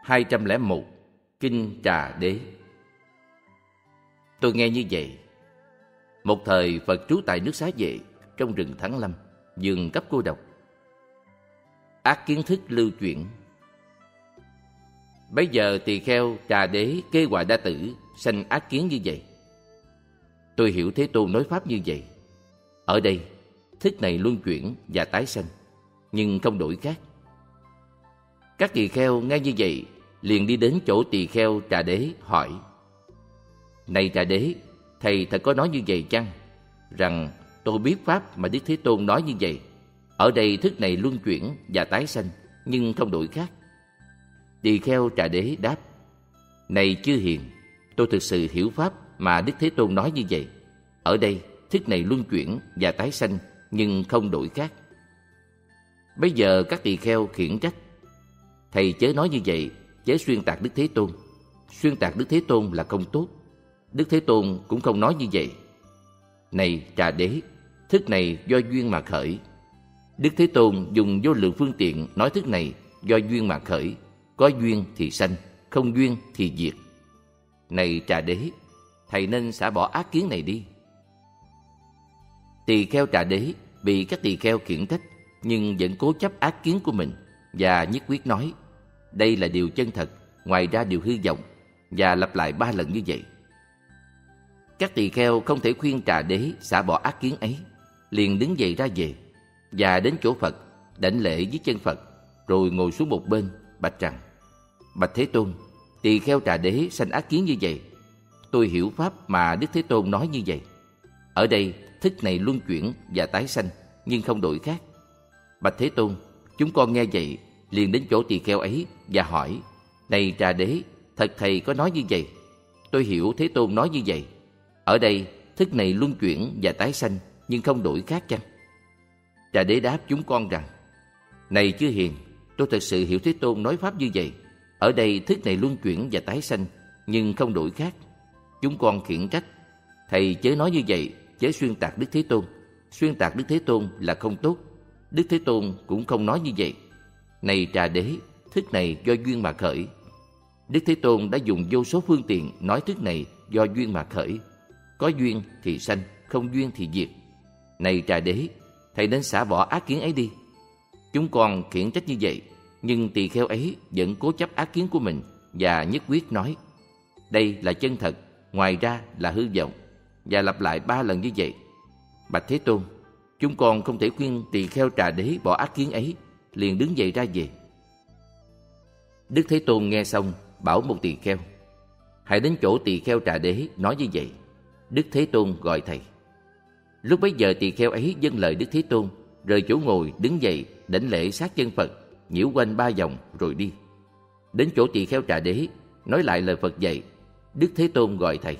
201 Kinh Trà Đế. Tôi nghe như vậy. Một thời Phật trú tại nước Xá Vệ, trong rừng Thắng Lâm, vườn cấp cô độc. Ác kiến thức lưu chuyển. Bấy giờ tỳ kheo Trà Đế kê hoại đa tử sanh ác kiến như vậy. Tôi hiểu Thế Tôn nói pháp như vậy. Ở đây, thức này luân chuyển và tái sanh, nhưng không đổi khác. Các tỳ kheo nghe như vậy, liền đi đến chỗ tỳ kheo Trà Đế hỏi: Này Trà Đế, thầy thật có nói như vậy chăng? Rằng tôi biết pháp mà Đức Thế Tôn nói như vậy. Ở đây thức này luân chuyển và tái sanh, nhưng không đổi khác. Tỳ kheo Trà Đế đáp: Này chư hiền, tôi thực sự hiểu pháp mà Đức Thế Tôn nói như vậy. Ở đây thức này luân chuyển và tái sanh, nhưng không đổi khác. Bây giờ các tỳ kheo khiển trách: Thầy chớ nói như vậy, chớ xuyên tạc Đức Thế Tôn. Xuyên tạc Đức Thế Tôn là không tốt. Đức Thế Tôn cũng không nói như vậy. Này Trà Đế, thức này do duyên mà khởi. Đức Thế Tôn dùng vô lượng phương tiện nói thức này do duyên mà khởi. Có duyên thì sanh, không duyên thì diệt. Này Trà Đế, thầy nên xả bỏ ác kiến này đi. Tỳ kheo Trà Đế bị các tỳ kheo khiển trách, nhưng vẫn cố chấp ác kiến của mình và nhất quyết nói: Đây là điều chân thật, ngoài ra điều hư vọng, và lặp lại 3 lần như vậy. Các tỳ kheo không thể khuyên Trà Đế xả bỏ ác kiến ấy, liền đứng dậy ra về, và đến chỗ Phật, đảnh lễ dưới chân Phật, rồi ngồi xuống một bên, bạch rằng: Bạch Thế Tôn, tỳ kheo Trà Đế sanh ác kiến như vậy. Tôi hiểu pháp mà Đức Thế Tôn nói như vậy. Ở đây thức này luân chuyển và tái sanh, nhưng không đổi khác. Bạch Thế Tôn, chúng con nghe vậy, liền đến chỗ tỳ kheo ấy và hỏi: Này Trà Đế, thật thầy có nói như vậy? Tôi hiểu Thế Tôn nói như vậy. Ở đây thức này luân chuyển và tái sanh, nhưng không đổi khác chăng? Trà Đế đáp chúng con rằng: Này chư hiền, tôi thật sự hiểu Thế Tôn nói pháp như vậy. Ở đây thức này luân chuyển và tái sanh, nhưng không đổi khác. Chúng con khiển trách: Thầy chớ nói như vậy, chớ xuyên tạc Đức Thế Tôn. Xuyên tạc Đức Thế Tôn là không tốt. Đức Thế Tôn cũng không nói như vậy. Này Trà Đế, thức này do duyên mà khởi. Đức Thế Tôn đã dùng vô số phương tiện nói thức này do duyên mà khởi. Có duyên thì sanh, không duyên thì diệt. Này Trà Đế, thầy nên xả bỏ ác kiến ấy đi. Chúng con khiển trách như vậy, nhưng tỳ kheo ấy vẫn cố chấp ác kiến của mình và nhất quyết nói: Đây là chân thật, ngoài ra là hư vọng, và lặp lại 3 lần như vậy. Bạch Thế Tôn, chúng con không thể khuyên tỳ kheo Trà Đế bỏ ác kiến ấy, liền đứng dậy ra về. Đức Thế Tôn nghe xong, bảo một tỳ kheo: Hãy đến chỗ tỳ kheo Trà Đế nói như vậy. Đức Thế Tôn gọi thầy. Lúc bấy giờ tỳ kheo ấy vâng lời Đức Thế Tôn, rời chỗ ngồi đứng dậy, đảnh lễ sát chân Phật, nhiễu quanh 3 vòng rồi đi. Đến chỗ tỳ kheo Trà Đế, nói lại lời Phật dạy. Đức Thế Tôn gọi thầy.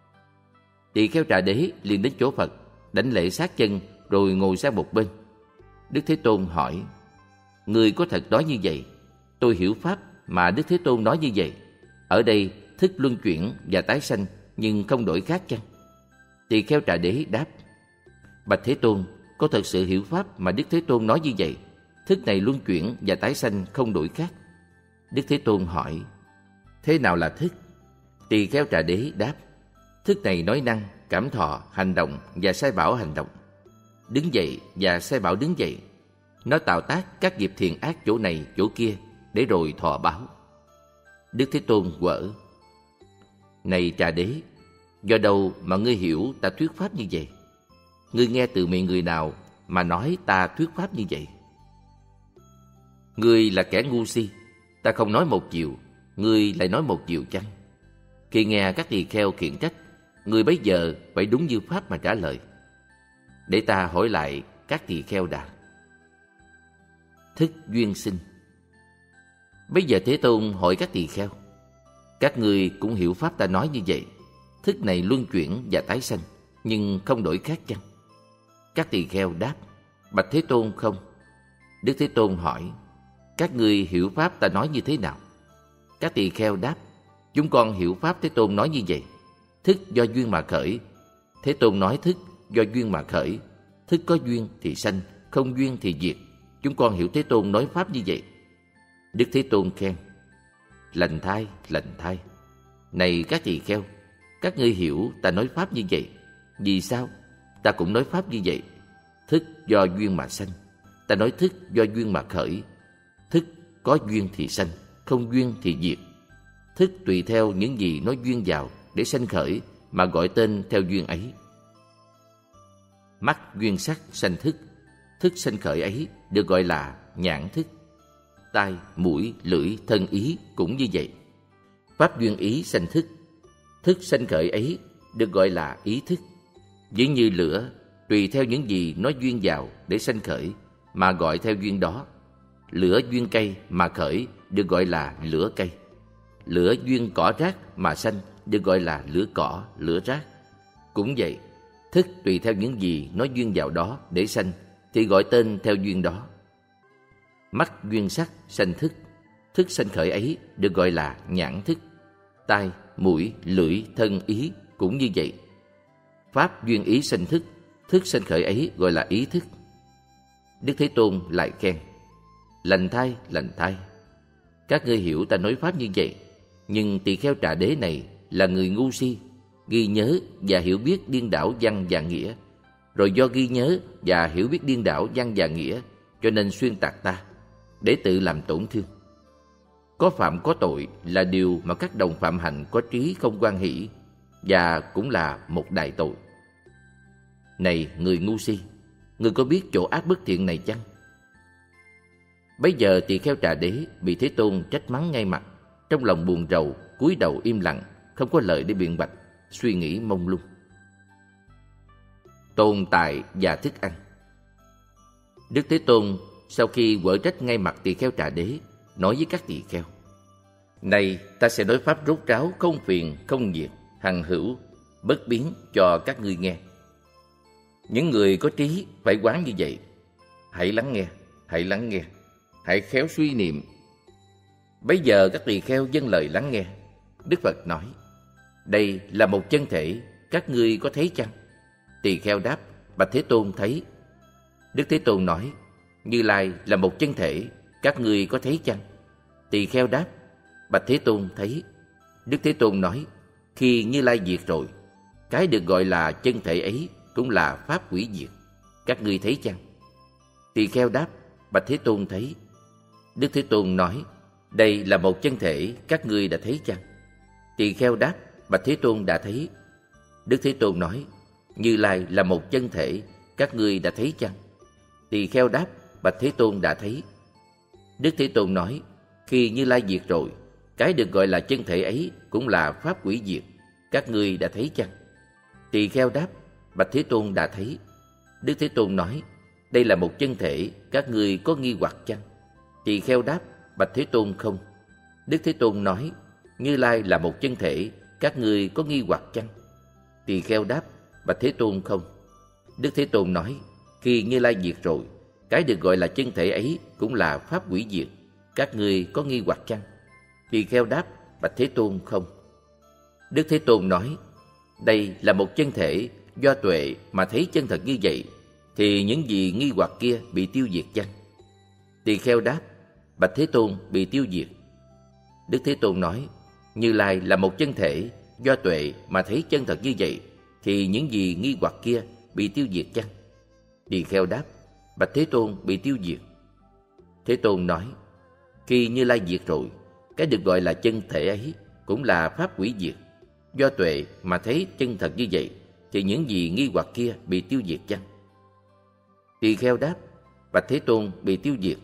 Tỳ kheo Trà Đế liền đến chỗ Phật, đảnh lễ sát chân rồi ngồi sang một bên. Đức Thế Tôn hỏi: Người có thật nói như vậy? Tôi hiểu pháp mà Đức Thế Tôn nói như vậy. Ở đây thức luân chuyển và tái sanh, nhưng không đổi khác chăng? Tỳ kheo Trà Đế đáp: Bạch Thế Tôn, có thật sự hiểu pháp mà Đức Thế Tôn nói như vậy. Thức này luân chuyển và tái sanh, không đổi khác. Đức Thế Tôn hỏi: Thế nào là thức? Tỳ kheo Trà Đế đáp: Thức này nói năng, cảm thọ, hành động và sai bảo hành động, đứng dậy và sai bảo đứng dậy. Nó tạo tác các nghiệp thiện ác chỗ này chỗ kia, để rồi thọ báo. Đức Thế Tôn quở: Này Trà Đế, do đâu mà ngươi hiểu ta thuyết pháp như vậy? Ngươi nghe từ miệng người nào mà nói ta thuyết pháp như vậy? Ngươi là kẻ ngu si, ta không nói một chiều, ngươi lại nói một chiều chăng? Khi nghe các tỳ kheo khiển trách, ngươi bấy giờ phải đúng như pháp mà trả lời. Để ta hỏi lại các tỳ kheo đã. Thức duyên sinh. Bây giờ Thế Tôn hỏi các tỳ kheo: Các ngươi cũng hiểu pháp ta nói như vậy. Thức này luân chuyển và tái sanh, nhưng không đổi khác chăng? Các tỳ kheo đáp: Bạch Thế Tôn, không. Đức Thế Tôn hỏi: Các ngươi hiểu pháp ta nói như thế nào? Các tỳ kheo đáp: Chúng con hiểu pháp Thế Tôn nói như vậy. Thức do duyên mà khởi. Thế Tôn nói thức do duyên mà khởi. Thức có duyên thì sanh, không duyên thì diệt. Chúng con hiểu Thế Tôn nói pháp như vậy. Đức Thế Tôn khen: lành thai. Này các tỳ kheo, các ngươi hiểu ta nói pháp như vậy. Vì sao? Ta cũng nói pháp như vậy. Thức do duyên mà sanh, ta nói thức do duyên mà khởi. Thức có duyên thì sanh, không duyên thì diệt. Thức tùy theo những gì nó duyên vào để sanh khởi mà gọi tên theo duyên ấy. Mắt duyên sắc sanh thức, thức sanh khởi ấy được gọi là nhãn thức. Tai, mũi, lưỡi, thân ý cũng như vậy. Pháp duyên ý sanh thức, thức sanh khởi ấy được gọi là ý thức. Ví như lửa, tùy theo những gì nó duyên vào để sanh khởi mà gọi theo duyên đó. Lửa duyên cây mà khởi được gọi là lửa cây. Lửa duyên cỏ rác mà sanh được gọi là lửa cỏ, lửa rác. Cũng vậy, thức tùy theo những gì nó duyên vào đó để sanh thì gọi tên theo duyên đó. Mắt duyên sắc sanh thức, thức sanh khởi ấy được gọi là nhãn thức. Tai, mũi, lưỡi, thân ý cũng như vậy. Pháp duyên ý sanh thức, thức sanh khởi ấy gọi là ý thức. Đức Thế Tôn lại khen: lành thai. Các ngươi hiểu ta nói pháp như vậy, nhưng tỳ kheo Trà Đế này là người ngu si, ghi nhớ và hiểu biết điên đảo văn và nghĩa. Rồi do ghi nhớ và hiểu biết điên đảo văn và nghĩa, cho nên xuyên tạc ta, để tự làm tổn thương. Có phạm có tội là điều mà các đồng phạm hạnh có trí không hoan hỷ, và cũng là một đại tội. Này người ngu si, ngươi có biết chỗ ác bất thiện này chăng? Bấy giờ tỳ kheo Trà Đế bị Thế Tôn trách mắng ngay mặt, trong lòng buồn rầu, cúi đầu im lặng, không có lời để biện bạch, suy nghĩ mông lung. Tồn tại và thức ăn. Đức Thế Tôn sau khi quở trách ngay mặt tỳ kheo Trà Đế, nói với các tỳ kheo: này ta sẽ nói pháp rốt ráo, không phiền, không diệt, hằng hữu, bất biến cho các ngươi nghe. Những người có trí phải quán như vậy. Hãy lắng nghe, hãy khéo suy niệm. Bấy giờ các tỳ kheo vâng lời lắng nghe. Đức Phật nói: đây là một chân thể, các ngươi có thấy chăng? Tỳ kheo đáp: bạch Thế Tôn, thấy. Đức Thế Tôn nói: Như Lai là một chân thể, các ngươi có thấy chăng? Tỳ kheo đáp: bạch Thế Tôn, thấy. Đức Thế Tôn nói: khi Như Lai diệt rồi, cái được gọi là chân thể ấy cũng là pháp hủy diệt, các ngươi thấy chăng? Tỳ kheo đáp: bạch Thế Tôn, thấy. Đức Thế Tôn nói: đây là một chân thể, các ngươi đã thấy chăng? Tỳ kheo đáp: bạch Thế Tôn, đã thấy. Đức Thế Tôn nói: Như Lai là một chân thể, các ngươi đã thấy chăng? Tỳ kheo đáp: bạch Thế Tôn, đã thấy. Đức Thế Tôn nói: khi Như Lai diệt rồi, cái được gọi là chân thể ấy cũng là pháp hủy diệt, các ngươi đã thấy chăng? Tỳ kheo đáp: bạch Thế Tôn, đã thấy. Đức Thế Tôn nói: đây là một chân thể, các ngươi có nghi hoặc chăng? Tỳ kheo đáp: bạch Thế Tôn, không. Đức Thế Tôn nói: Như Lai là một chân thể, các ngươi có nghi hoặc chăng? Tỳ kheo đáp: bạch Thế Tôn, không. Đức Thế Tôn nói: khi Như Lai diệt rồi, cái được gọi là chân thể ấy cũng là pháp hủy diệt, các ngươi có nghi hoặc chăng? Tỳ kheo đáp: bạch Thế Tôn, không. Đức Thế Tôn nói: đây là một chân thể, do tuệ mà thấy chân thật như vậy, thì những gì nghi hoặc kia bị tiêu diệt chăng? Tỳ kheo đáp: bạch Thế Tôn, bị tiêu diệt. Đức Thế Tôn nói: Như Lai là một chân thể, do tuệ mà thấy chân thật như vậy, thì những gì nghi hoặc kia bị tiêu diệt chăng? Tỳ kheo đáp: bạch Thế Tôn, bị tiêu diệt. Thế Tôn nói: khi Như Lai diệt rồi, cái được gọi là chân thể ấy cũng là pháp hủy diệt, do tuệ mà thấy chân thật như vậy, thì những gì nghi hoặc kia bị tiêu diệt chăng? Tỳ kheo đáp: bạch Thế Tôn, bị tiêu diệt.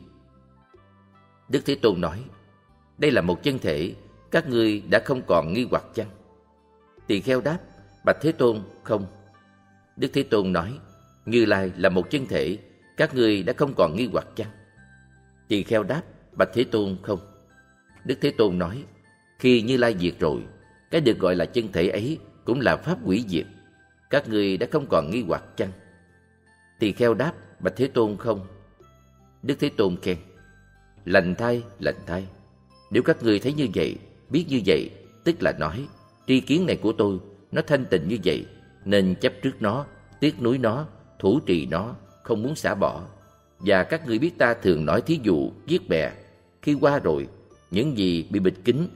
Đức Thế Tôn nói: đây là một chân thể, các ngươi đã không còn nghi hoặc chăng? Tỳ kheo đáp: bạch Thế Tôn, không. Đức Thế Tôn nói: Như Lai là một chân thể, các ngươi đã không còn nghi hoặc chăng? Tỳ kheo đáp: bạch Thế Tôn, không. Đức Thế Tôn nói: khi Như Lai diệt rồi, cái được gọi là chân thể ấy cũng là pháp hủy diệt, các ngươi đã không còn nghi hoặc chăng? Tỳ kheo đáp: bạch Thế Tôn, không. Đức Thế Tôn khen: lành thai. Nếu các ngươi thấy như vậy, biết như vậy, tức là nói tri kiến này của tôi nó thanh tịnh như vậy, nên chấp trước nó, tiếc nuối nó, thủ trì nó, không muốn xả bỏ. Và các ngươi biết ta thường nói thí dụ giết bè, khi qua rồi, những gì bị bịt kín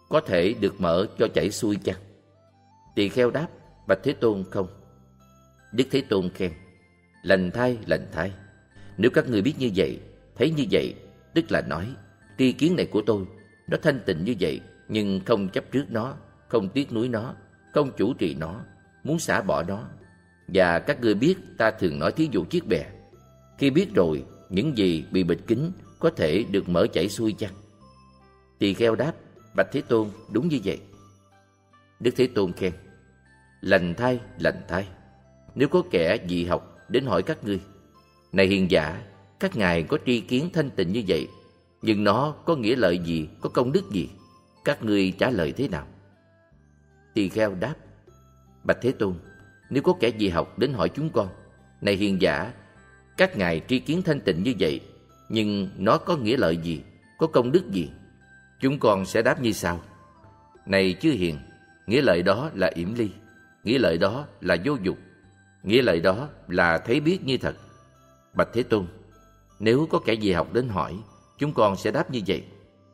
có thể được mở cho chảy xuôi chăng? Tỳ kheo đáp: Bạch Thế Tôn, không. Đức Thế Tôn khen: Lành thay, lành thay. Nếu các ngươi biết như vậy, thấy như vậy, tức là nói tri kiến này của tôi, nó thanh tịnh như vậy, nhưng không chấp trước nó, không tiếc nuối nó, không chủ trì nó, muốn xả bỏ nó. Và các ngươi biết ta thường nói thí dụ chiếc bè. Khi biết rồi, những gì bị bịt kín có thể được mở chảy xuôi chăng? Tỳ kheo đáp: Bạch Thế Tôn, đúng như vậy. Đức Thế Tôn khen: Lành thay, lành thay. Nếu có kẻ dị học đến hỏi các ngươi: Này hiền giả, các ngài có tri kiến thanh tịnh như vậy, nhưng nó có nghĩa lợi gì, có công đức gì? Các ngươi trả lời thế nào? Tỳ kheo đáp: Bạch Thế Tôn, nếu có kẻ dị học đến hỏi chúng con: Này hiền giả, các ngài tri kiến thanh tịnh như vậy, nhưng nó có nghĩa lợi gì, có công đức gì? Chúng con sẽ đáp như sau: Này chư hiền, nghĩa lợi đó là yểm ly, nghĩa lợi đó là vô dục, nghĩa lợi đó là thấy biết như thật. Bạch Thế Tôn, nếu có kẻ dị học đến hỏi, chúng con sẽ đáp như vậy.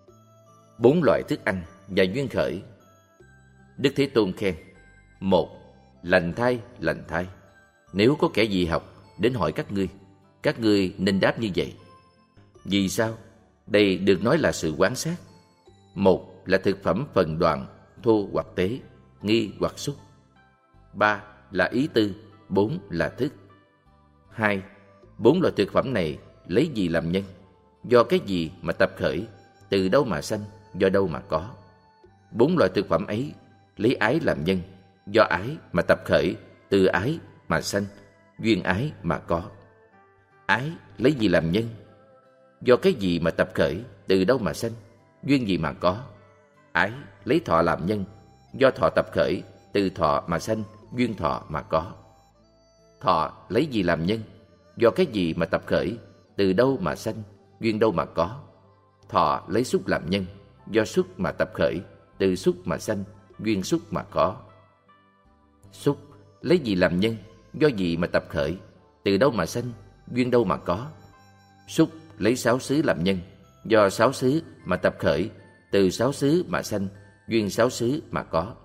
4 loại thức ăn và duyên khởi. Đức Thế Tôn khen: 1. Lành thay, lành thay. Nếu có kẻ dị học đến hỏi các ngươi nên đáp như vậy. Vì sao? Đây được nói là sự quán sát. 1 là thực phẩm phần đoạn, thô hoặc tế, nghi hoặc xúc. 3 là ý tư. 4 là thức. 2. 4 loại thực phẩm này lấy gì làm nhân? Do cái gì mà tập khởi? Từ đâu mà sanh? Do đâu mà có? 4 loại thực phẩm ấy lấy ái làm nhân, do ái mà tập khởi, từ ái mà sanh, duyên ái mà có. Ái lấy gì làm nhân? Do cái gì mà tập khởi, từ đâu mà sanh, duyên gì mà có? Ái lấy thọ làm nhân, do thọ tập khởi, từ thọ mà sanh, duyên thọ mà có. Thọ lấy gì làm nhân? Do cái gì mà tập khởi, từ đâu mà sanh, duyên đâu mà có? Thọ lấy xúc làm nhân, do xúc mà tập khởi, từ xúc mà sanh, duyên xúc mà có. Xúc lấy gì làm nhân? Do gì mà tập khởi, từ đâu mà sanh, duyên đâu mà có? Xúc lấy 6 xứ làm nhân, do 6 xứ mà tập khởi, từ 6 xứ mà sanh, duyên 6 xứ mà có.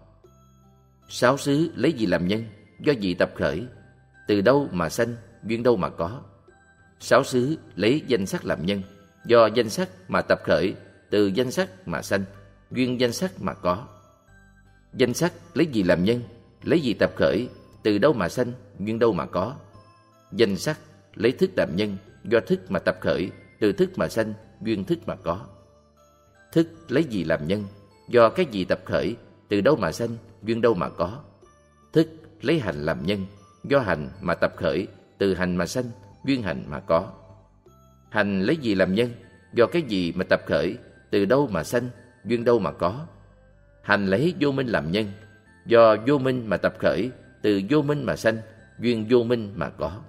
6 xứ lấy gì làm nhân? Do gì tập khởi, từ đâu mà sanh, duyên đâu mà có? 6 xứ lấy danh sắc làm nhân, do danh sắc mà tập khởi, từ danh sắc mà sanh, duyên danh sắc mà có. Danh sắc lấy gì làm nhân? Lấy gì tập khởi, từ đâu mà sanh, duyên đâu mà có? Danh sắc lấy thức làm nhân, do thức mà tập khởi, từ thức mà sanh, duyên thức mà có. Thức lấy gì làm nhân? Do cái gì tập khởi, từ đâu mà sanh, duyên đâu mà có? Thức lấy hành làm nhân, do hành mà tập khởi, từ hành mà sanh, duyên hành mà có. Hành lấy gì làm nhân? Do cái gì mà tập khởi, từ đâu mà sanh, duyên đâu mà có? Hành lấy vô minh làm nhân, do vô minh mà tập khởi, từ vô minh mà sanh, duyên vô minh mà có.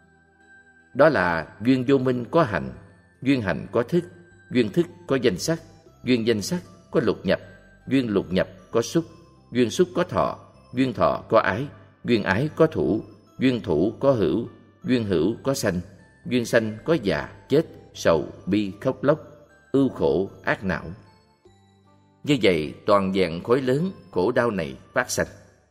Đó là duyên vô minh có hành, duyên hành có thức, duyên thức có danh sắc, duyên danh sắc có lục nhập, duyên lục nhập có xúc, duyên xúc có thọ, duyên thọ có ái, duyên ái có thủ, duyên thủ có hữu, duyên hữu có sanh, duyên sanh có già, chết, sầu, bi, khóc lóc, ưu khổ, ác não. Như vậy toàn vẹn khối lớn khổ đau này phát sanh.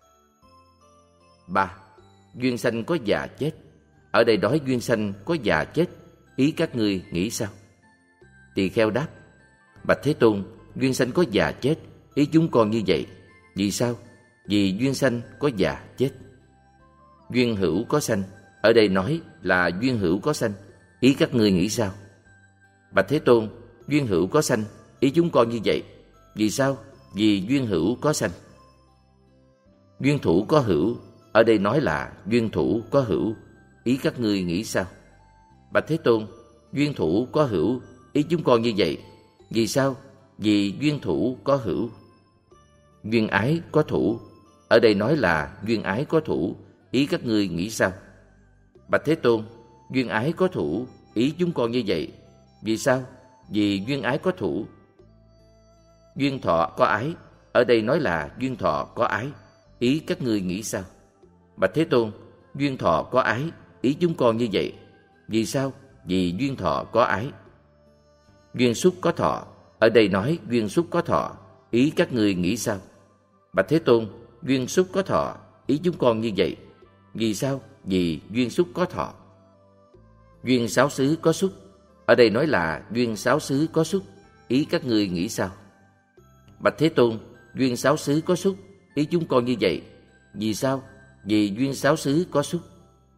3. Duyên sanh có già chết. Ở đây nói duyên sanh có già chết, ý các ngươi nghĩ sao? Tỳ kheo đáp: Bạch Thế Tôn, duyên sanh có già chết, ý chúng con như vậy. Vì sao? Vì duyên sanh có già chết. Duyên hữu có sanh, ở đây nói là duyên hữu có sanh, ý các ngươi nghĩ sao? Bạch Thế Tôn, duyên hữu có sanh, ý chúng con như vậy. Vì sao? Vì duyên hữu có sanh. Duyên thủ có hữu, ở đây nói là duyên thủ có hữu, ý các ngươi nghĩ sao? Bạch Thế Tôn, duyên thủ có hữu, ý chúng con như vậy. Vì sao? Vì duyên thủ có hữu. Duyên ái có thủ, ở đây nói là duyên ái có thủ, ý các ngươi nghĩ sao? Bạch Thế Tôn, duyên ái có thủ, ý chúng con như vậy. Vì sao? Vì duyên ái có thủ. Duyên thọ có ái, ở đây nói là duyên thọ có ái, ý các ngươi nghĩ sao? Bạch Thế Tôn, duyên thọ có ái, ý chúng con như vậy. Vì sao? Vì duyên thọ có ái. Duyên xúc có thọ, ở đây nói duyên xúc có thọ, ý các ngươi nghĩ sao? Bạch Thế Tôn, duyên xúc có thọ, ý chúng con như vậy. Vì sao? Vì duyên xúc có thọ. Duyên sáu xứ có xúc, ở đây nói là duyên sáu xứ có xúc, ý các ngươi nghĩ sao? Bạch Thế Tôn, duyên sáu xứ có xúc, ý chúng con như vậy. Vì sao? Vì duyên sáu xứ có xúc.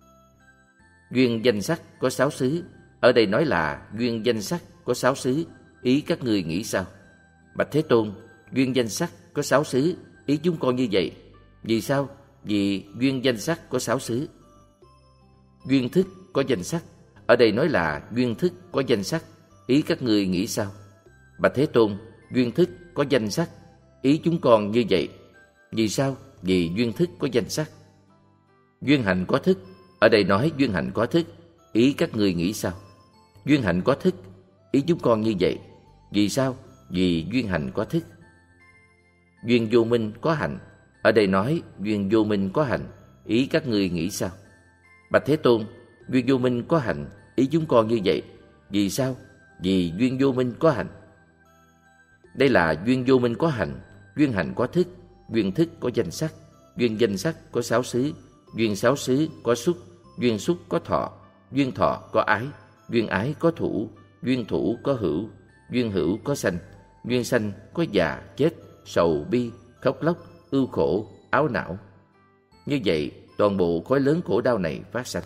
Duyên danh sắc có sáu xứ, ở đây nói là duyên danh sắc có sáu xứ, ý các ngươi nghĩ sao? Bạch Thế Tôn, duyên danh sắc có sáu xứ, ý chúng con như vậy. Vì sao? Vì duyên danh sắc có sáu xứ. Duyên thức có danh sắc, ở đây nói là duyên thức có danh sắc, ý các ngươi nghĩ sao? Bạch Thế Tôn, duyên thức có danh sắc, ý chúng con như vậy. Vì sao? Vì duyên thức có danh sắc. Duyên hạnh có thức, ở đây nói duyên hạnh có thức, ý các ngươi nghĩ sao? Duyên hạnh có thức, ý chúng con như vậy. Vì sao? Vì duyên hạnh có thức. Duyên vô minh có hạnh, ở đây nói duyên vô minh có hạnh, ý các ngươi nghĩ sao? Bạch Thế Tôn, duyên vô minh có hạnh, ý chúng con như vậy. Vì sao? Vì duyên vô minh có hạnh. Đây là duyên vô minh có hạnh, duyên hạnh có thức, duyên thức có danh sắc, duyên danh sắc có sáu xứ, duyên sáu xứ có xúc, duyên xúc có thọ, duyên thọ có ái, duyên ái có thủ, duyên thủ có hữu, duyên hữu có sanh, duyên sanh có già, chết, sầu, bi, khóc lóc, ưu khổ, áo não. Như vậy, toàn bộ khối lớn khổ đau này phát sanh.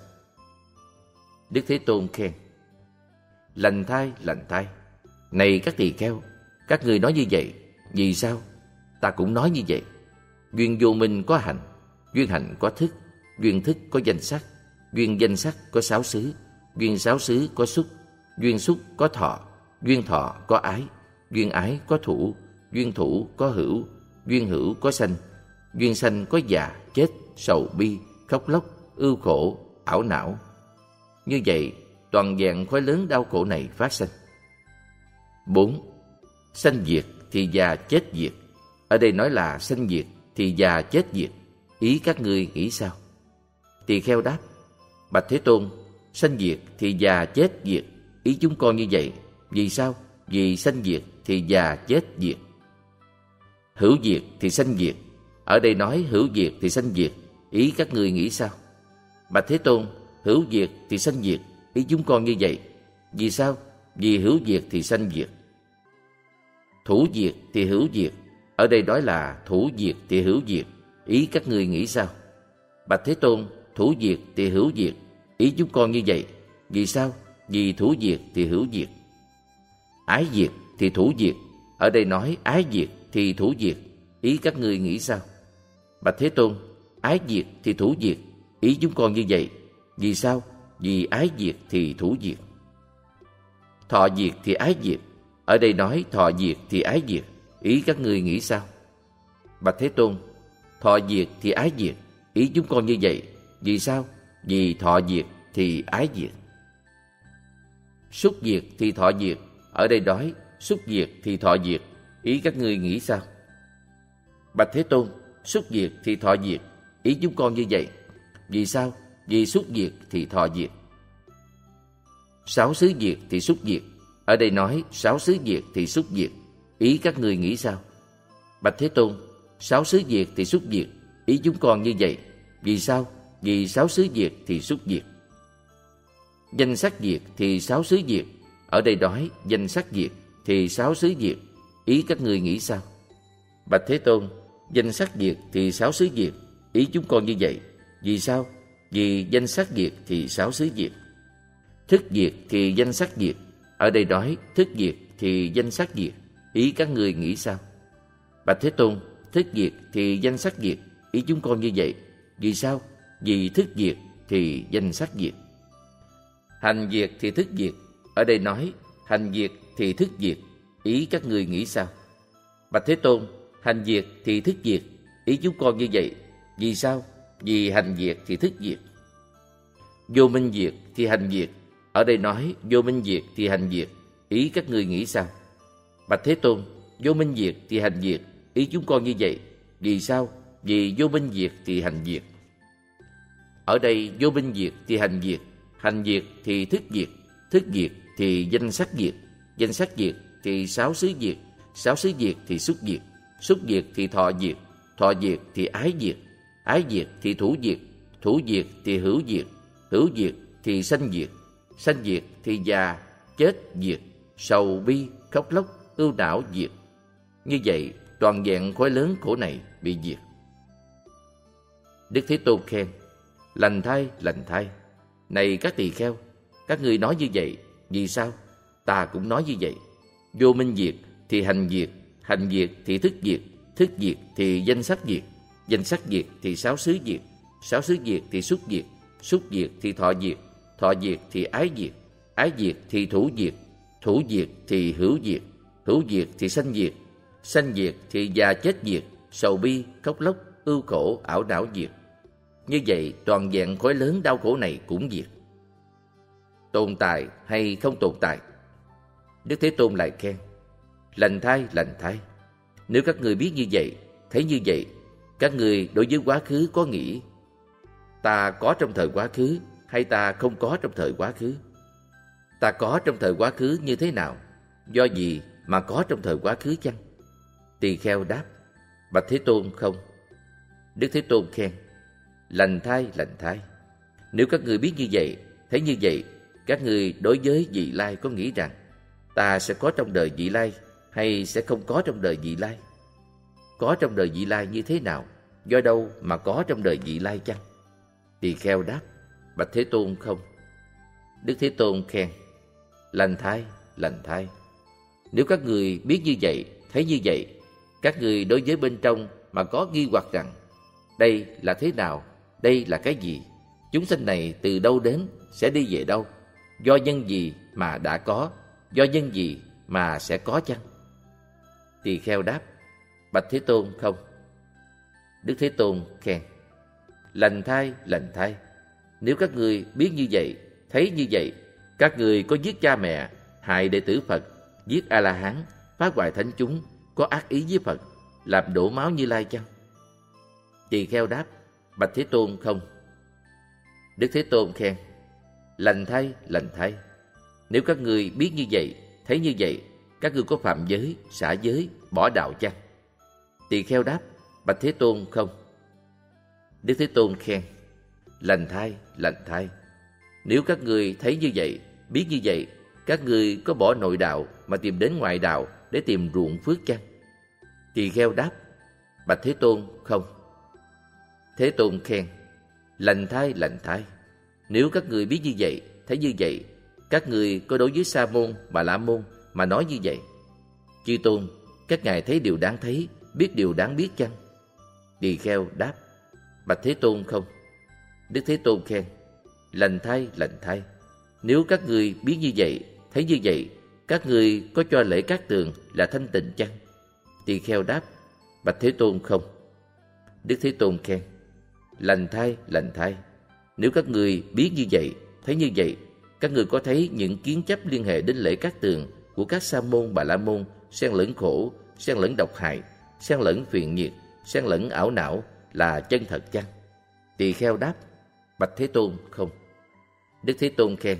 Đức Thế Tôn khen: lành thai, lành thai. Này các tỳ kheo, các ngươi nói như vậy. Vì sao? Ta cũng nói như vậy. Duyên vô minh có hạnh, duyên hạnh có thức, duyên thức có danh sắc, duyên danh sắc có sáu xứ, duyên sáu xứ có xúc, duyên xúc có thọ, duyên thọ có ái, duyên ái có thủ, duyên thủ có hữu, duyên hữu có sanh, duyên sanh có già, chết, sầu, bi, khóc lóc, ưu khổ, ảo não. Như vậy, toàn vẹn khối lớn đau khổ này phát sinh. 4. Sanh diệt thì già chết diệt. Ở đây nói là sanh diệt thì già chết diệt. Ý các ngươi nghĩ sao? Tỳ kheo đáp: Bạch Thế Tôn, sanh diệt thì già chết diệt. Ý chúng con như vậy. Vì sao? Vì sanh diệt thì già chết diệt. Hữu diệt thì sanh diệt. Ở đây nói hữu diệt thì sanh diệt. Ý các ngươi nghĩ sao? Bạch Thế Tôn, hữu diệt thì sanh diệt. Ý chúng con như vậy. Vì sao? Vì hữu diệt thì sanh diệt. Thủ diệt thì hữu diệt. Ở đây nói là thủ diệt thì hữu diệt. Ý các ngươi nghĩ sao? Bạch Thế Tôn, thủ diệt thì hữu diệt. Ý chúng con như vậy. Vì sao? Vì thủ diệt thì hữu diệt. Ái diệt thì thủ diệt. Ở đây nói ái diệt thì thủ diệt. Ý các ngươi nghĩ sao? Bạch Thế Tôn, ái diệt thì thủ diệt. Ý chúng con như vậy. Vì sao? Vì ái diệt thì thủ diệt. Thọ diệt thì ái diệt. Ở đây nói thọ diệt thì ái diệt. Ý các ngươi nghĩ sao? Bạch Thế Tôn, thọ diệt thì ái diệt. Ý chúng con như vậy. Vì sao? Vì thọ diệt thì ái diệt. Xúc diệt thì thọ diệt. Ở đây nói xúc diệt thì thọ diệt. Ý các ngươi nghĩ sao? Bạch Thế Tôn, xúc diệt thì thọ diệt. Ý chúng con như vậy. Vì sao? Vì xúc diệt thì thọ diệt. Sáu xứ diệt thì xúc diệt. Ở đây nói sáu xứ diệt thì xúc diệt. Ý các ngươi nghĩ sao? Bạch Thế Tôn, sáu xứ diệt thì xúc diệt. Ý chúng con như vậy. Vì sao? Vì sáu xứ diệt thì xúc diệt. Danh sắc diệt thì sáu xứ diệt. Ở đây nói danh sắc diệt thì sáu xứ diệt. Ý các ngươi nghĩ sao? Bạch Thế Tôn, danh sắc diệt thì sáu xứ diệt. Ý chúng con như vậy. Vì sao? Vì danh sắc diệt thì sáu xứ diệt. Thức diệt thì danh sắc diệt. Ở đây nói thức diệt thì danh sắc diệt. Ý các ngươi nghĩ sao? Bạch Thế Tôn, thức diệt thì danh sắc diệt. Ý chúng con như vậy. Vì sao? Vì thức diệt thì danh sắc diệt. Hành diệt thì thức diệt. Ở đây nói hành diệt thì thức diệt. Ý các ngươi nghĩ sao? Bạch Thế Tôn, hành diệt thì thức diệt. Ý chúng con như vậy. Vì sao? Vì hành diệt thì thức diệt. Vô minh diệt thì hành diệt. Ở đây nói vô minh diệt thì hành diệt. Ý các ngươi nghĩ sao? Bạch Thế Tôn, vô minh diệt thì hành diệt. Ý chúng con như vậy. Vì sao? Vì vô minh diệt thì hành diệt. Ở đây vô minh diệt thì hành diệt thì thức diệt thì danh sắc diệt thì sáu xứ diệt thì xúc diệt. xúc diệt thì thọ diệt, thọ diệt thì ái diệt, ái diệt thì thủ diệt, thủ diệt thì hữu diệt, hữu diệt thì sanh diệt, sanh diệt thì già, chết diệt, sầu bi, khóc lóc, ưu não diệt. Như vậy, toàn vẹn khối lớn khổ này bị diệt. Đức Thế Tôn khen: lành thay, lành thay. Này các tỳ kheo, các ngươi nói như vậy, vì sao? Ta cũng nói như vậy. Vô minh diệt thì hành diệt, hành diệt thì thức diệt, thức diệt thì danh sắc diệt, danh sắc diệt thì sáu xứ diệt, sáu xứ diệt thì xúc diệt, xúc diệt thì thọ diệt, thọ diệt thì ái diệt, ái diệt thì thủ diệt, thủ diệt thì hữu diệt, hữu diệt thì sanh diệt, sanh diệt thì già chết diệt, sầu bi, khóc lóc, ưu khổ, ảo não diệt. Như vậy, toàn vẹn khối lớn đau khổ này cũng diệt. Tồn tại hay không tồn tại? Đức Thế Tôn lại khen: lành thay, lành thay. Nếu các người biết như vậy, thấy như vậy, các người đối với quá khứ có nghĩ ta có trong thời quá khứ hay ta không có trong thời quá khứ? Ta có trong thời quá khứ như thế nào? Do gì mà có trong thời quá khứ chăng? Tỳ kheo đáp: bạch Thế Tôn, không. Đức Thế Tôn khen: lành thay, lành thay. Nếu các người biết như vậy, thấy như vậy, các người đối với vị lai có nghĩ rằng ta sẽ có trong đời vị lai hay sẽ không có trong đời vị lai? Có trong đời vị lai như thế nào? Do đâu mà có trong đời vị lai chăng? Tỳ kheo đáp: bạch Thế Tôn, không. Đức Thế Tôn khen: lành thay, lành thay. Nếu các người biết như vậy, thấy như vậy, các người đối với bên trong mà có nghi hoặc rằng đây là thế nào, đây là cái gì, chúng sanh này từ đâu đến, sẽ đi về đâu, do nhân gì mà đã có, do nhân gì mà sẽ có chăng? Tỳ kheo đáp: bạch Thế Tôn, không. Đức Thế Tôn khen: lành thay, lành thay. Nếu các người biết như vậy, thấy như vậy, các người có giết cha mẹ, hại đệ tử Phật, giết A-la-hán, phá hoại thánh chúng, có ác ý với Phật, làm đổ máu Như Lai chăng? Tỳ kheo đáp: bạch Thế Tôn, không. Đức Thế Tôn khen: lành thay, lành thay. Nếu các người biết như vậy, thấy như vậy, các ngươi có phạm giới, xả giới, bỏ đạo chăng? Tỳ kheo đáp: bạch Thế Tôn, không. Đức Thế Tôn khen: lành thay, lành thay. Nếu các người thấy như vậy, biết như vậy, các người có bỏ nội đạo mà tìm đến ngoại đạo để tìm ruộng phước chăng? Tỳ kheo đáp: bạch Thế Tôn, không. Thế Tôn khen: lành thay, lành thay. Nếu các người biết như vậy, thấy như vậy, các người có đối với Sa môn, Bà La môn mà nói như vậy: chư tôn, các ngài thấy điều đáng thấy, biết điều đáng biết chăng? Tỳ kheo đáp: bạch Thế Tôn, không. Đức Thế Tôn khen: lành thay, lành thay. Nếu các người biết như vậy, thấy như vậy, các người có cho lễ Cát Tường là thanh tịnh chăng? Tỳ kheo đáp: bạch Thế Tôn, không. Đức Thế Tôn khen: lành thay, lành thay. Nếu các người biết như vậy, thấy như vậy, các người có thấy những kiến chấp liên hệ đến lễ Cát Tường của các Sa môn, Bà La môn, xen lẫn khổ, xen lẫn độc hại, xen lẫn phiền nhiệt, xen lẫn ảo não là chân thật chăng? Tỳ kheo đáp: bạch Thế Tôn, không. Đức Thế Tôn khen: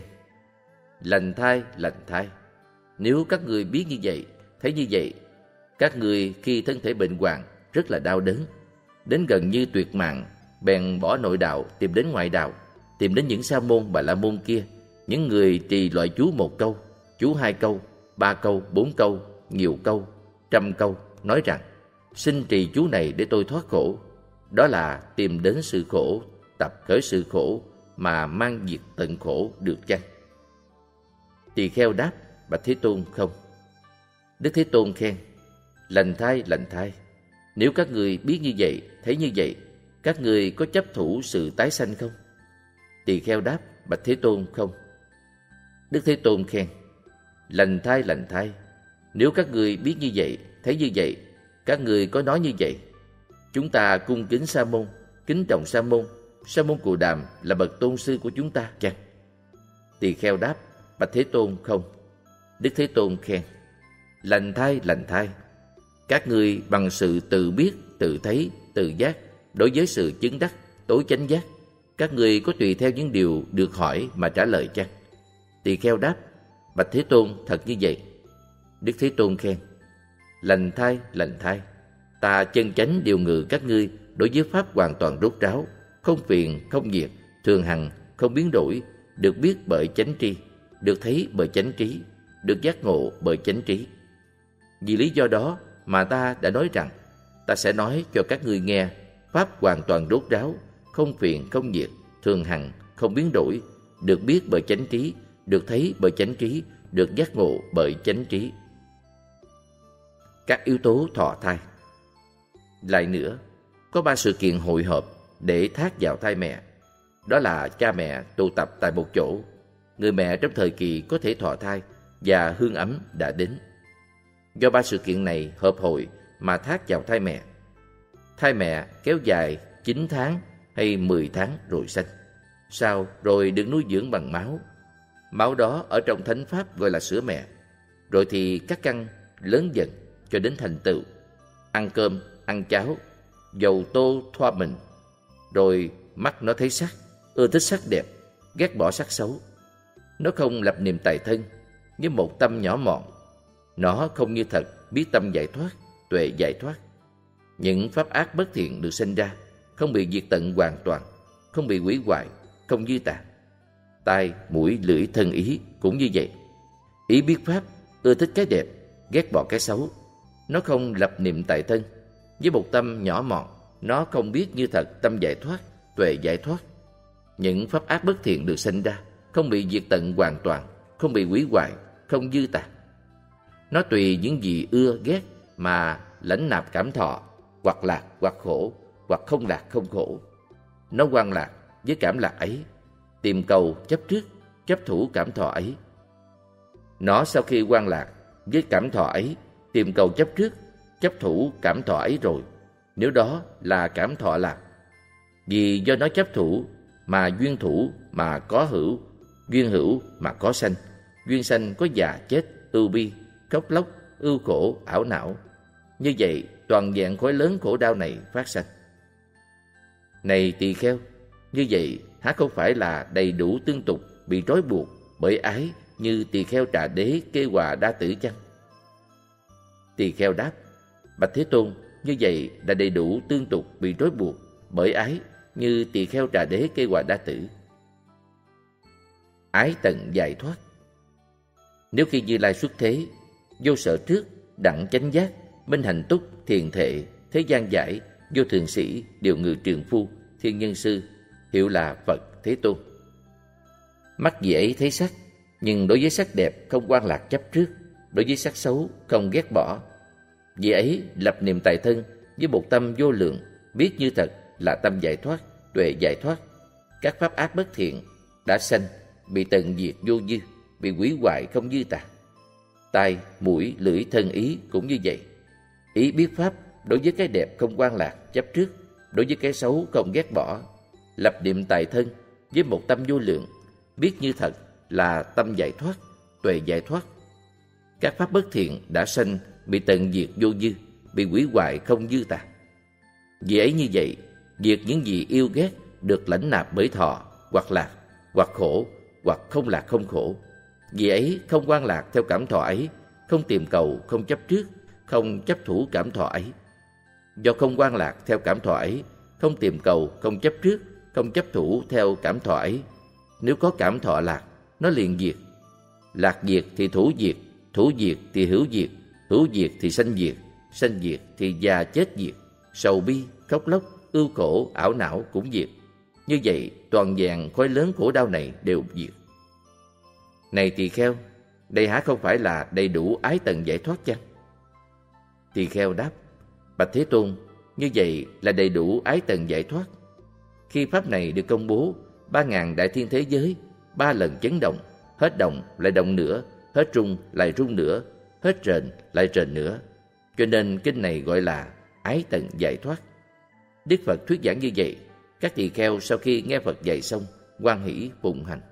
lành thay, lành thay. Nếu các người biết như vậy, thấy như vậy, các người khi thân thể bệnh hoạn rất là đau đớn, đến gần như tuyệt mạng, bèn bỏ nội đạo tìm đến ngoại đạo, tìm đến những Sa môn, Bà La môn kia, những người trì loại chú 1 câu, chú 2 câu, 3 câu, 4 câu, nhiều câu, 100 câu, nói rằng xin trì chú này để tôi thoát khổ. Đó là tìm đến sự khổ, tập khởi sự khổ mà mang diệt tận khổ được chăng? Tỳ kheo đáp: bạch Thế Tôn, không. Đức Thế Tôn khen: lành thay, lành thay. Nếu các người biết như vậy, thấy như vậy, các người có chấp thủ sự tái sanh không? Tỳ kheo đáp: bạch Thế Tôn, không. Đức Thế Tôn khen: lành thay, lành thay. Nếu các người biết như vậy, thấy như vậy, các người có nói như vậy: chúng ta cung kính Sa môn, kính trọng Sa môn, Sa môn Cù Đàm là bậc tôn sư của chúng ta chăng? Tỳ kheo đáp: bạch Thế Tôn, không. Đức Thế Tôn khen: lành thay, lành thay. Các người bằng sự tự biết, tự thấy, tự giác, đối với sự chứng đắc, tối chánh giác, các người có tùy theo những điều được hỏi mà trả lời chăng? Tỳ kheo đáp: bạch Thế Tôn, thật như vậy. Đức Thế Tôn khen: lành thay, lành thay. ta chân chánh điều ngự các ngươi đối với pháp hoàn toàn rốt ráo, không phiền, không diệt, thường hằng, không biến đổi, được biết bởi chánh tri, được thấy bởi chánh trí, được giác ngộ bởi chánh trí. Vì lý do đó mà ta đã nói rằng, ta sẽ nói cho các ngươi nghe pháp hoàn toàn rốt ráo, không phiền, không diệt, thường hằng, không biến đổi, được biết bởi chánh trí, được thấy bởi chánh trí, được giác ngộ bởi chánh trí. Các yếu tố thọ thai. Lại nữa, có 3 sự kiện hội hợp để thác vào thai mẹ. Đó là cha mẹ tụ tập tại một chỗ, người mẹ trong thời kỳ có thể thọ thai và hương ấm đã đến. Do 3 sự kiện này hợp hội mà thác vào thai mẹ. Thai mẹ kéo dài 9 tháng hay 10 tháng rồi sanh. Sau rồi được nuôi dưỡng bằng máu. Máu đó ở trong thánh pháp gọi là sữa mẹ. Rồi thì các căn lớn dần cho đến thành tựu. Ăn cơm, ăn cháo, dầu tô thoa mình. Rồi mắt nó thấy sắc, ưa thích sắc đẹp, ghét bỏ sắc xấu. Nó không lập niệm tài thân như một tâm nhỏ mọn. Nó không như thật biết tâm giải thoát, tuệ giải thoát. Những pháp ác bất thiện được sinh ra, không bị diệt tận hoàn toàn, không bị hủy hoại, không dư tàn. Tai, mũi, lưỡi, thân ý cũng như vậy. Ý biết pháp, ưa thích cái đẹp, ghét bỏ cái xấu. Nó không lập niệm tại thân với một tâm nhỏ mọn. Nó không biết như thật tâm giải thoát, tuệ giải thoát. Những pháp ác bất thiện được sinh ra, không bị diệt tận hoàn toàn, không bị hủy hoại, không dư tàn. Nó tùy những gì ưa ghét mà lãnh nạp cảm thọ, hoặc lạc hoặc khổ, hoặc không lạc không khổ. Nó hoan lạc với cảm lạc ấy, tìm cầu chấp trước, chấp thủ cảm thọ ấy. Nó sau khi hoan lạc với cảm thọ ấy, tìm cầu chấp trước, chấp thủ cảm thọ ấy rồi, nếu đó là cảm thọ lạc. Vì do nó chấp thủ mà duyên thủ mà có hữu, duyên hữu mà có sanh, duyên sanh có già chết, ưu bi, khóc lóc, ưu khổ, ảo não. Như vậy toàn dạng khối lớn khổ đau này phát sanh. Này tỳ kheo, như vậy há không phải là đầy đủ tương tục bị trói buộc bởi ái như tỳ kheo Trà Đế Kê Hòa Đa Tử chăng? Tỳ kheo đáp: Bạch Thế Tôn, như vậy là đầy đủ tương tục bị trói buộc bởi ái như tỳ kheo Trà Đế Kê Hòa Đa Tử. Ái tận giải thoát. Nếu khi Như Lai xuất thế, vô sở trước, đẳng chánh giác, minh hành túc, thiền thệ, thế gian giải, vô thường sĩ, điều ngự trường phu, thiên nhân sư, hiệu là Phật Thế Tôn. Mắt vị ấy thấy sắc, nhưng đối với sắc đẹp không hoan lạc chấp trước, đối với sắc xấu không ghét bỏ. Vị ấy lập niệm tại thân với một tâm vô lượng, biết như thật là tâm giải thoát, tuệ giải thoát. Các pháp ác bất thiện đã sanh, bị tận diệt vô dư, bị hủy hoại không dư tàn. Tai, mũi, lưỡi, thân ý cũng như vậy. Ý biết pháp đối với cái đẹp không hoan lạc chấp trước, đối với cái xấu không ghét bỏ. Lập niệm tại thân với một tâm vô lượng, biết như thật là tâm giải thoát, tuệ giải thoát. Các pháp bất thiện đã sanh, bị tận diệt vô dư, bị hủy hoại không dư tàn. Vì ấy như vậy, diệt những gì yêu ghét được lãnh nạp bởi thọ, hoặc lạc, hoặc khổ, hoặc không lạc không khổ. Vì ấy không hoan lạc theo cảm thọ ấy, không tìm cầu, không chấp trước, không chấp thủ cảm thọ ấy. Do không hoan lạc theo cảm thọ ấy, không tìm cầu, không chấp trước, không chấp thủ theo cảm thọ ấy, nếu có cảm thọ lạc, nó liền diệt. Lạc diệt thì thủ diệt thì hữu diệt thì sanh diệt thì già chết diệt, sầu bi, khóc lóc, ưu khổ, ảo não cũng diệt. Như vậy toàn vẹn khối lớn khổ đau này đều diệt. Này tỳ kheo, đây há không phải là đầy đủ ái tận giải thoát chăng? Tỳ kheo đáp: Bạch Thế Tôn, như vậy là đầy đủ ái tận giải thoát. Khi pháp này được công bố, 3.000 đại thiên thế giới 3 lần chấn động, hết động lại động nữa, hết rung lại rung nữa, hết rền lại rền nữa. Cho nên kinh này gọi là ái tận giải thoát. Đức Phật thuyết giảng như vậy, các tỳ kheo sau khi nghe Phật dạy xong, hoan hỷ phụng hành.